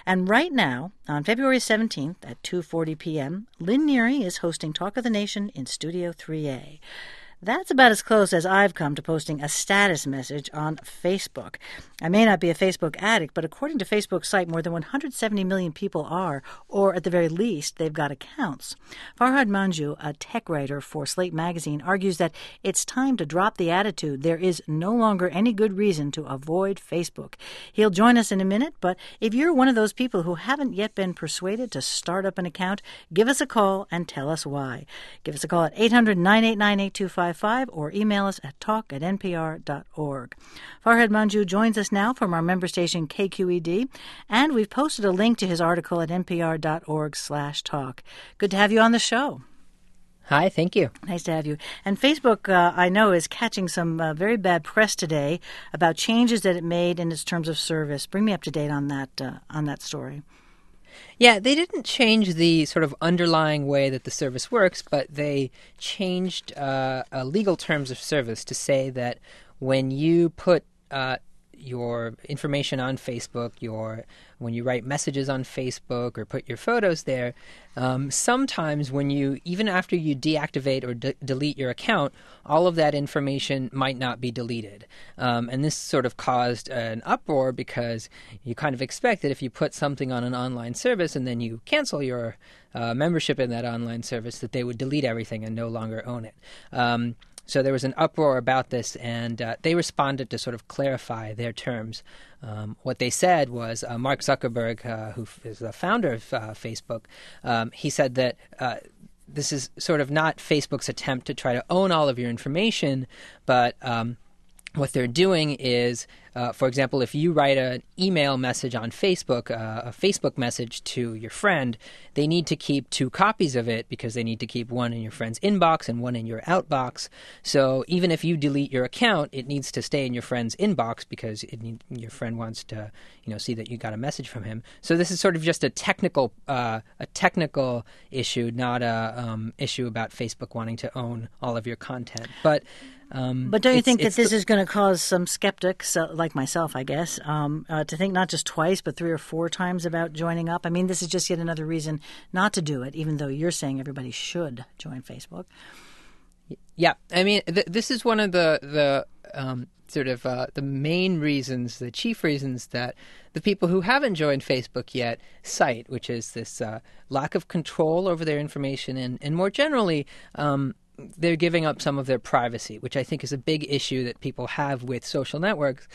And right now, on February 17th at 2:40 p.m., Lynn Neary is hosting Talk of the Nation in Studio 3A. That's about as close as I've come to posting a status message on Facebook. I may not be a Facebook addict, but according to Facebook's site, more than 170 million people are, or at the very least, they've got accounts. Farhad Manjoo, a tech writer for Slate magazine, argues that it's time to drop the attitude there is no longer any good reason to avoid Facebook. He'll join us in a minute, but if you're one of those people who haven't yet been persuaded to start up an account, give us a call and tell us why. Give us a call at 800-989-8255 or email us at talk@npr.org. Farhad Manjoo joins us now from our member station KQED, and we've posted a link to his article at npr.org/talk. Good to have you on the show. Hi, thank you. Nice to have you. And Facebook, I know, is catching some very bad press today about changes that it made in its terms of service. Bring me up to date on that story. Yeah, they didn't change the sort of underlying way that the service works, but they changed legal terms of service to say that when you put your information on Facebook, when you write messages on Facebook or put your photos there, sometimes even after you deactivate or delete your account, all of that information might not be deleted. And this sort of caused an uproar because you kind of expect that if you put something on an online service and then you cancel your membership in that online service, that they would delete everything and no longer own it. So there was an uproar about this, and they responded to sort of clarify their terms. What they said was Mark Zuckerberg, who is the founder of Facebook, he said that this is sort of not Facebook's attempt to try to own all of your information, but what they're doing is, for example, if you write an email message on Facebook, a Facebook message to your friend, they need to keep 2 copies of it because they need to keep one in your friend's inbox and one in your outbox. So even if you delete your account, it needs to stay in your friend's inbox because your friend wants to, see that you got a message from him. So this is sort of just a technical issue, not a issue about Facebook wanting to own all of your content. But don't you think that this is going to cause some skeptics, like myself, I guess, to think not just twice, but 3 or 4 times about joining up? I mean, this is just yet another reason not to do it, even though you're saying everybody should join Facebook. Yeah, I mean, this is one of the main reasons, the chief reasons that the people who haven't joined Facebook yet cite, which is this lack of control over their information and more generally, they're giving up some of their privacy, which I think is a big issue that people have with social networks.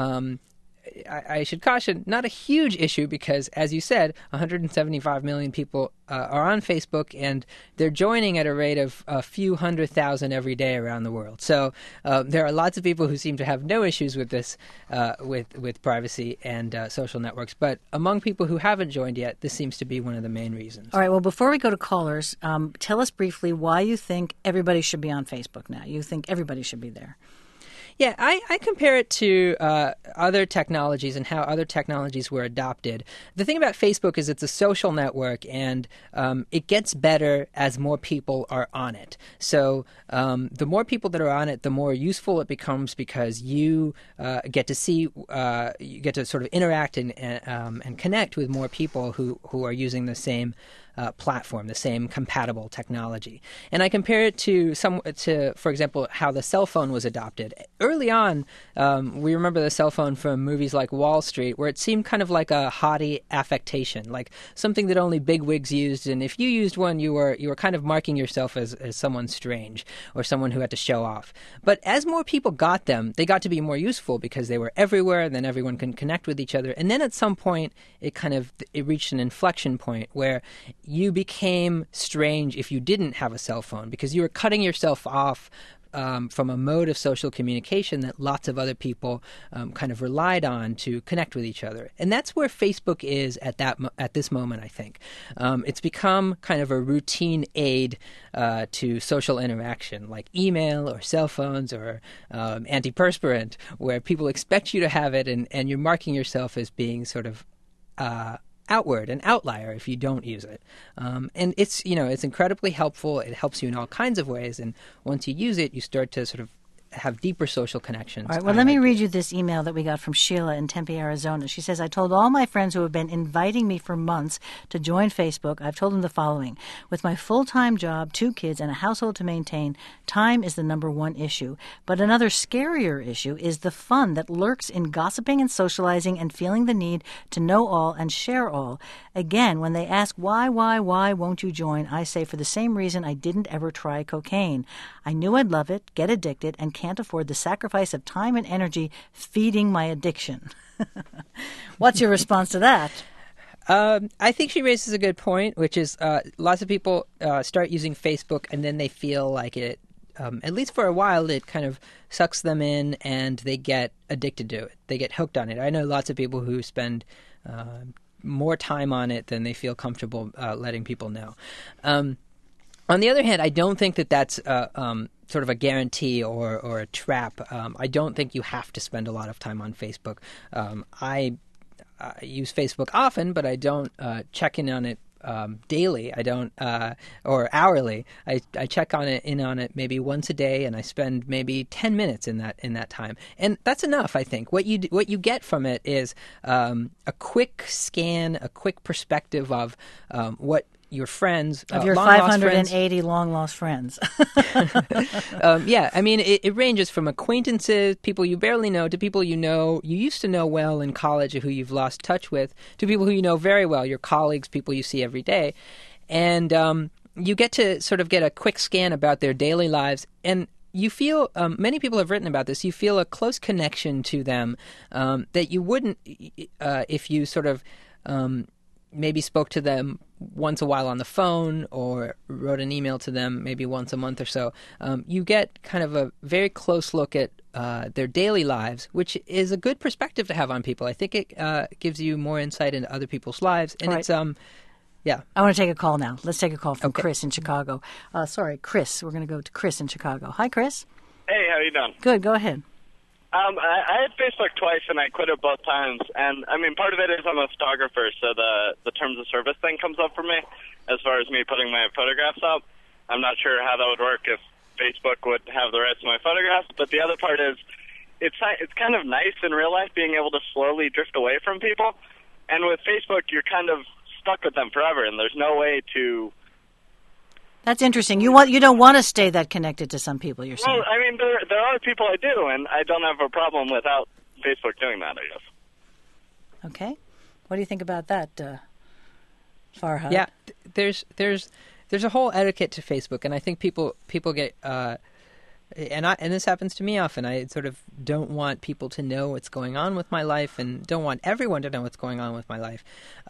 I should caution, not a huge issue because, as you said, 175 million people are on Facebook, and they're joining at a rate of a few 100,000 every day around the world. So there are lots of people who seem to have no issues with this, with privacy and social networks. But among people who haven't joined yet, this seems to be one of the main reasons. All right. Well, before we go to callers, tell us briefly why you think everybody should be on Facebook now. You think everybody should be there. Yeah, I compare it to other technologies and how other technologies were adopted. The thing about Facebook is it's a social network, and it gets better as more people are on it. So the more people that are on it, the more useful it becomes because you get to see, you get to sort of interact and connect with more people who are using the same platform, the same compatible technology. And I compare it to, for example, how the cell phone was adopted. Early on, we remember the cell phone from movies like Wall Street, where it seemed kind of like a haughty affectation, like something that only bigwigs used. And if you used one, you were kind of marking yourself as someone strange or someone who had to show off. But as more people got them, they got to be more useful because they were everywhere, and then everyone can connect with each other. And then at some point, it reached an inflection point where you became strange if you didn't have a cell phone because you were cutting yourself off from a mode of social communication that lots of other people kind of relied on to connect with each other. And that's where Facebook is at this moment, I think. It's become kind of a routine aid to social interaction, like email or cell phones or antiperspirant, where people expect you to have it and you're marking yourself as being sort of outward, an outlier if you don't use it. And it's incredibly helpful. It helps you in all kinds of ways. And once you use it, you start to sort of have deeper social connections. All right, well, let me read you this email that we got from Sheila in Tempe, Arizona. She says, I told all my friends who have been inviting me for months to join Facebook, I've told them the following. With my full-time job, 2 kids, and a household to maintain, time is the number one issue. But another scarier issue is the fun that lurks in gossiping and socializing and feeling the need to know all and share all. Again, when they ask why won't you join, I say for the same reason I didn't ever try cocaine. I knew I'd love it, get addicted, and can't afford the sacrifice of time and energy feeding my addiction. What's your response to that? I think she raises a good point, which is lots of people start using Facebook and then they feel like it, at least for a while, it kind of sucks them in and they get addicted to it. They get hooked on it. I know lots of people who spend more time on it than they feel comfortable letting people know. On the other hand, I don't think that that's sort of a guarantee or a trap. I don't think you have to spend a lot of time on Facebook. I use Facebook often, but I don't check in on it daily. I don't or hourly. I check in on it maybe once a day, and I spend maybe 10 minutes in that time, and that's enough. I think what you get from it is a quick scan, a quick perspective of what your friends of your 580 long-lost friends. Yeah, I mean, it ranges from acquaintances, people you barely know, to people you used to know well in college who you've lost touch with, to people who you know very well, your colleagues, people you see every day. And you get to sort of get a quick scan about their daily lives, and you feel, many people have written about this, you feel a close connection to them that you wouldn't if you sort of maybe spoke to them once a while on the phone or wrote an email to them maybe once a month or so. You get kind of a very close look at their daily lives, which is a good perspective to have on people. I think it gives you more insight into other people's lives. And right. It's, yeah. I want to take a call now. Let's take a call from Okay. Chris in Chicago. Chris. We're going to go to Chris in Chicago. Hi, Chris. Hey, how you doing? Good. Go ahead. I had Facebook twice, and I quit it both times. And, I mean, part of it is I'm a photographer, so the terms of service thing comes up for me as far as me putting my photographs up. I'm not sure how that would work if Facebook would have the rights to my photographs. But the other part is it's kind of nice in real life being able to slowly drift away from people. And with Facebook, you're kind of stuck with them forever, and there's no way to... That's interesting. You don't want to stay that connected to some people, you're saying. Well, I mean, there are people I do, and I don't have a problem without Facebook doing that, I guess. Okay. What do you think about that, Farhad? Yeah, there's a whole etiquette to Facebook, and I think people get and this happens to me often. I sort of don't want people to know what's going on with my life, and don't want everyone to know what's going on with my life.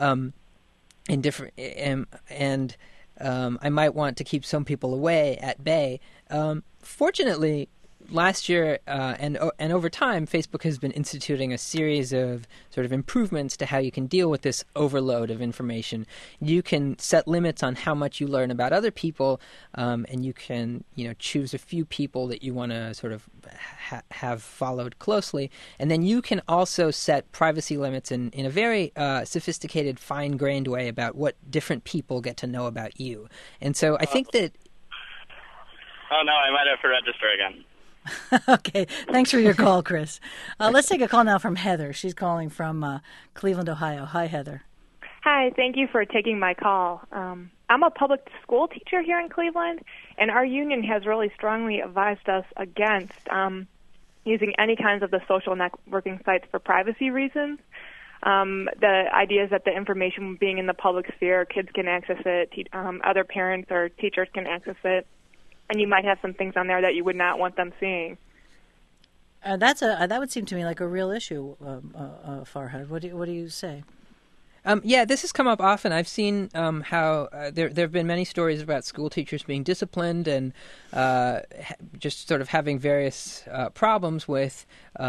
I might want to keep some people away at bay. Fortunately, last year and over time, Facebook has been instituting a series of sort of improvements to how you can deal with this overload of information. You can set limits on how much you learn about other people, and you can choose a few people that you want to sort of have followed closely. And then you can also set privacy limits in a very sophisticated, fine-grained way about what different people get to know about you. And so I think that... Oh, no, I might have to register again. Okay. Thanks for your call, Chris. Let's take a call now from Heather. She's calling from Cleveland, Ohio. Hi, Heather. Hi. Thank you for taking my call. I'm a public school teacher here in Cleveland, and our union has really strongly advised us against using any kinds of the social networking sites for privacy reasons. The idea is that the information being in the public sphere, kids can access it, other parents or teachers can access it, and you might have some things on there that you would not want them seeing. That would seem to me like a real issue, Farhad. What do you say? Yeah, this has come up often. I've seen how there have been many stories about school teachers being disciplined and just sort of having various problems with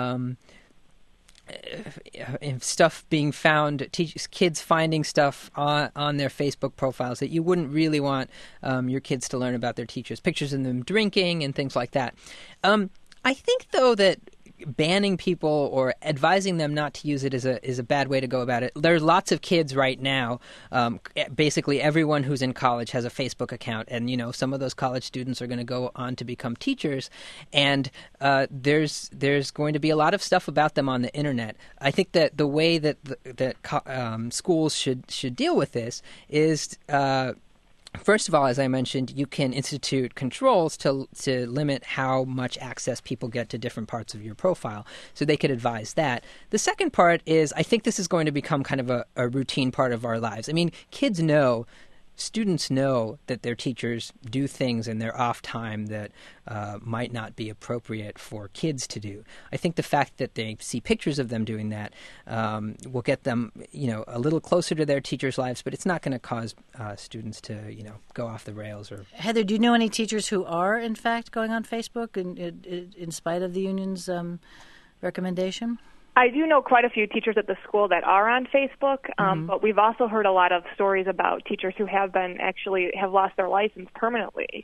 stuff being found, kids finding stuff on their Facebook profiles that you wouldn't really want your kids to learn about their teachers, pictures of them drinking and things like that. I think, though, that banning people or advising them not to use it is a bad way to go about it. There's lots of kids right now. Basically, everyone who's in college has a Facebook account, and some of those college students are going to go on to become teachers, and there's going to be a lot of stuff about them on the internet. I think that the way that schools should deal with this is. First of all, as I mentioned, you can institute controls to limit how much access people get to different parts of your profile. So they could advise that. The second part is I think this is going to become kind of a routine part of our lives. I mean, students know that their teachers do things in their off time that might not be appropriate for kids to do. I think the fact that they see pictures of them doing that will get them, a little closer to their teachers' lives, but it's not going to cause students to, go off the rails. Or Heather, do you know any teachers who are, in fact, going on Facebook in spite of the union's recommendation? I do know quite a few teachers at the school that are on Facebook, but we've also heard a lot of stories about teachers who have lost their license permanently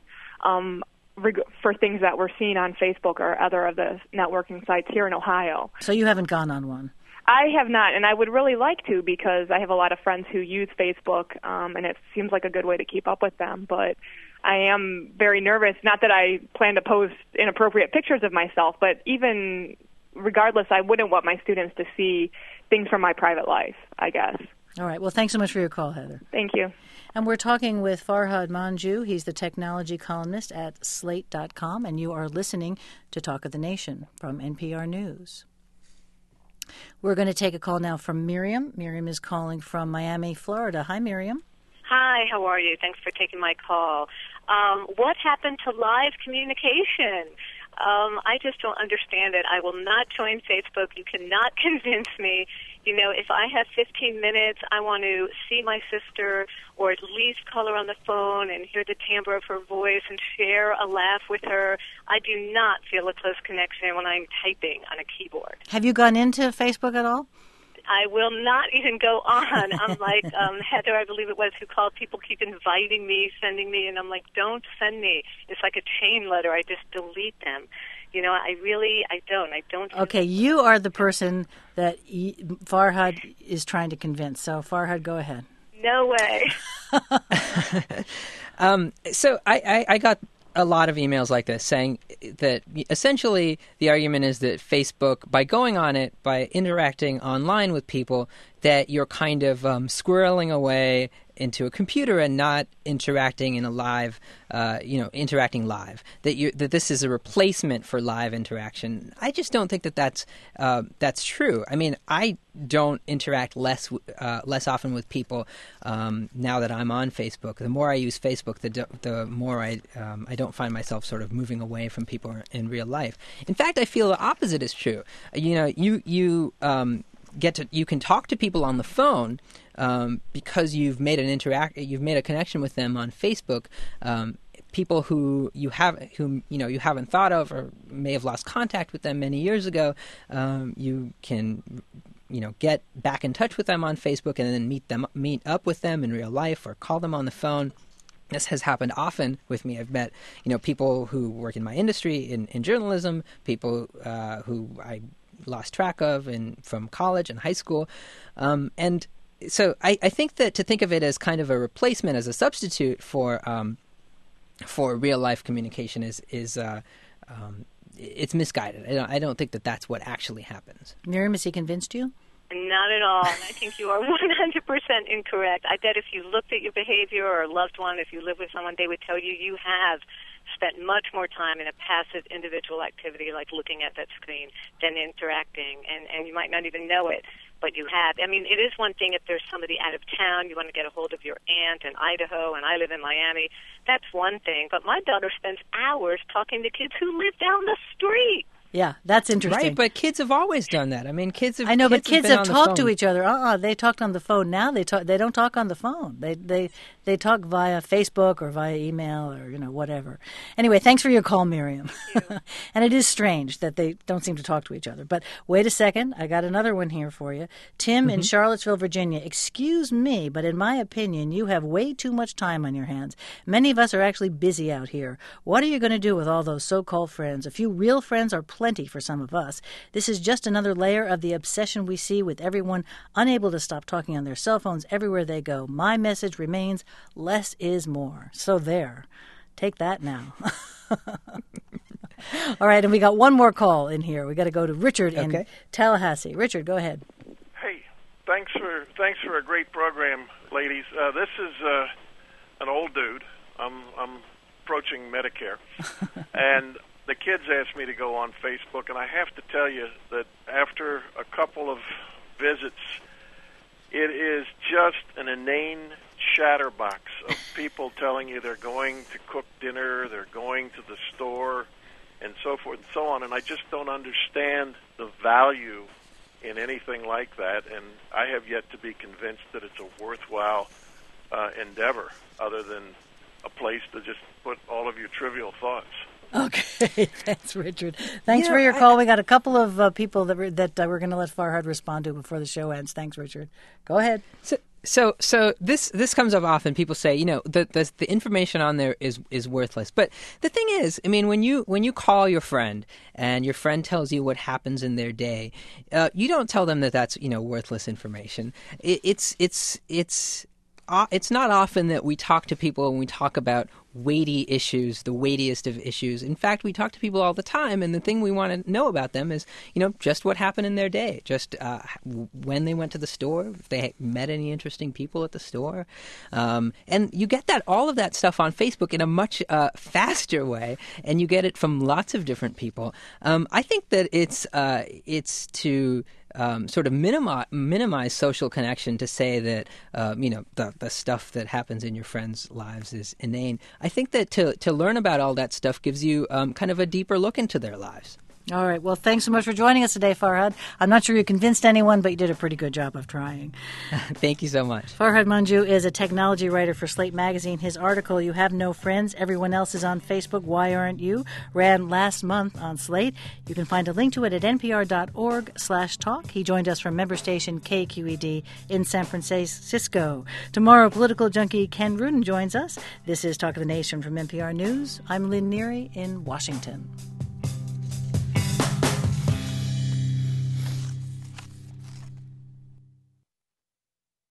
for things that were seen on Facebook or other of the networking sites here in Ohio. So you haven't gone on one? I have not, and I would really like to because I have a lot of friends who use Facebook, and it seems like a good way to keep up with them, but I am very nervous. Not that I plan to post inappropriate pictures of myself, but even regardless, I wouldn't want my students to see things from my private life, I guess. All right. Well, thanks so much for your call, Heather. Thank you. And we're talking with Farhad Manjoo. He's the technology columnist at Slate.com, and you are listening to Talk of the Nation from NPR News. We're going to take a call now from Miriam. Miriam is calling from Miami, Florida. Hi, Miriam. Hi, how are you? Thanks for taking my call. What happened to live communication? I just don't understand it. I will not join Facebook. You cannot convince me. If I have 15 minutes, I want to see my sister or at least call her on the phone and hear the timbre of her voice and share a laugh with her. I do not feel a close connection when I'm typing on a keyboard. Have you gone into Facebook at all? I will not even go on. I'm like Heather, I believe it was, who called. People keep inviting me, sending me, and I'm like, don't send me. It's like a chain letter. I just delete them. I don't. Okay, you are the person that Farhad is trying to convince. So, Farhad, go ahead. No way. So I got a lot of emails like this saying that essentially the argument is that Facebook, by going on it, by interacting online with people, that you're kind of squirreling away into a computer and not interacting in a live, interacting live. That this is a replacement for live interaction. I just don't think that that's true. I mean, I don't interact less often with people now that I'm on Facebook. The more I use Facebook, the more I don't find myself sort of moving away from people in real life. In fact, I feel the opposite is true. You can talk to people on the phone because you've made a connection with them on Facebook. People whom you haven't thought of or may have lost contact with them many years ago, you can get back in touch with them on Facebook and then meet up with them in real life or call them on the phone. This has happened often with me. I've met people who work in my industry in journalism, people who I lost track of from college and high school, and so I think that to think of it as kind of a replacement, as a substitute for real life communication is it's misguided. I don't think that that's what actually happens. Miriam, has he convinced you? Not at all. And I think you are 100% incorrect. I bet if you looked at your behavior or a loved one, if you live with someone, they would tell you you have spent much more time in a passive individual activity like looking at that screen than interacting, and you might not even know it, but you have. I mean, it is one thing if there's somebody out of town, you want to get a hold of your aunt in Idaho, and I live in Miami. That's one thing, but my daughter spends hours talking to kids who live down the street. Yeah, that's interesting. Right, but kids have always done that. I mean, kids have. I know, but kids have talked to each each other. They talked on the phone. Now they don't talk on the phone. They talk via Facebook or via email or whatever. Anyway, thanks for your call, Miriam. And it is strange that they don't seem to talk to each other. But wait a second, I got another one here for you. Tim in Charlottesville, Virginia. Excuse me, but in my opinion, you have way too much time on your hands. Many of us are actually busy out here. What are you going to do with all those so-called friends? A few real friends are plenty. plenty for some of us. This is just another layer of the obsession we see with everyone unable to stop talking on their cell phones everywhere they go. My message remains, less is more. So there. Take that now. All right, and we got one more call in here. We got to go to Richard in Tallahassee. Richard, go ahead. Hey, thanks for a great program, ladies. This is an old dude. I'm approaching Medicare, and the kids asked me to go on Facebook, and I have to tell you that after a couple of visits, it is just an inane chatterbox of people telling you they're going to cook dinner, they're going to the store, and so forth and so on. And I just don't understand the value in anything like that, and I have yet to be convinced that it's a worthwhile endeavor other than a place to just put all of your trivial thoughts. Okay, thanks, Richard. Thanks for your call. We got a couple of people that we're going to let Farhad respond to before the show ends. Thanks, Richard. Go ahead. So this comes up often. People say, the information on there is worthless. But the thing is, I mean, when you call your friend and your friend tells you what happens in their day, you don't tell them that that's worthless information. It's not often that we talk to people and we talk about weighty issues, the weightiest of issues. In fact, we talk to people all the time, and the thing we want to know about them is, just what happened in their day, just when they went to the store, if they met any interesting people at the store. And you get all of that stuff on Facebook in a much faster way, and you get it from lots of different people. I think that it's to sort of minimize social connection to say that the stuff that happens in your friends' lives is inane. I think that to learn about all that stuff gives you kind of a deeper look into their lives. All right. Well, thanks so much for joining us today, Farhad. I'm not sure you convinced anyone, but you did a pretty good job of trying. Thank you so much. Farhad Manjoo is a technology writer for Slate Magazine. His article, You Have No Friends, Everyone Else is on Facebook, Why Aren't You?, ran last month on Slate. You can find a link to it at npr.org/talk. He joined us from member station KQED in San Francisco. Tomorrow, political junkie Ken Rudin joins us. This is Talk of the Nation from NPR News. I'm Lynn Neary in Washington.